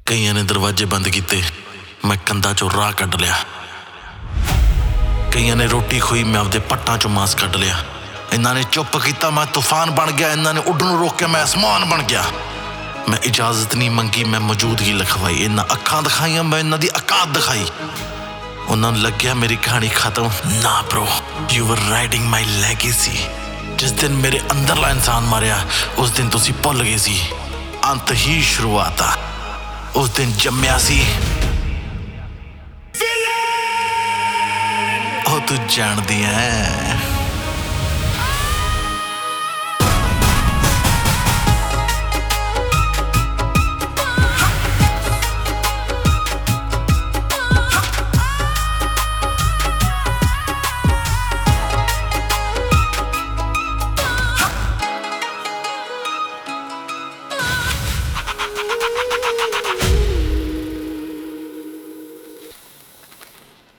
ਕਈਆਂ ਨੇ ਦਰਵਾਜ਼ੇ ਬੰਦ ਕੀਤੇ, ਮੈਂ ਕੰਧਾਂ ਚੋਂ ਰਾਹ ਕੱਢ ਲਿਆ। ਕਈਆਂ ਨੇ ਰੋਟੀ ਖੋਈ, ਮੈਂ ਆਪਦੇ ਪੱਟਾਂ ਚੋਂ ਮਾਸ ਕੱਢ ਲਿਆ। ਇਹਨਾਂ ਨੇ ਚੁੱਪ ਕੀਤਾ, ਮੈਂ ਤੂਫਾਨ ਬਣ ਗਿਆ। ਇਹਨਾਂ ਨੇ ਉੱਡਣ ਨੂੰ ਰੋਕਿਆ, ਮੈਂ ਅਸਮਾਨ ਬਣ ਗਿਆ। ਮੈਂ ਇਜਾਜ਼ਤ ਨਹੀਂ ਮੰਗੀ, ਮੈਂ ਮੌਜੂਦਗੀ ਲਿਖਵਾਈ। ਇਹਨਾਂ ਅੱਖਾਂ ਦਿਖਾਈਆਂ, ਮੈਂ ਇਹਨਾਂ ਦੀ ਔਕਾਤ ਦਿਖਾਈ। ਉਹਨਾਂ ਨੂੰ ਲੱਗਿਆ ਮੇਰੀ ਕਹਾਣੀ ਖਤਮ। ਨਾ bro, you were writing my legacy. ਜਿਸ ਦਿਨ ਮੇਰੇ ਅੰਦਰਲਾ ਇਨਸਾਨ ਮਾਰਿਆ, ਉਸ ਦਿਨ ਤੁਸੀਂ ਭੁੱਲ ਗਏ ਸੀ। ਅੰਤ ਹੀ ਸ਼ੁਰੂਆਤ ਆ। ਉਸ ਦਿਨ ਜੰਮਿਆ ਸੀ ਉਹ, ਤੂੰ ਜਾਣਦੀ ਐ।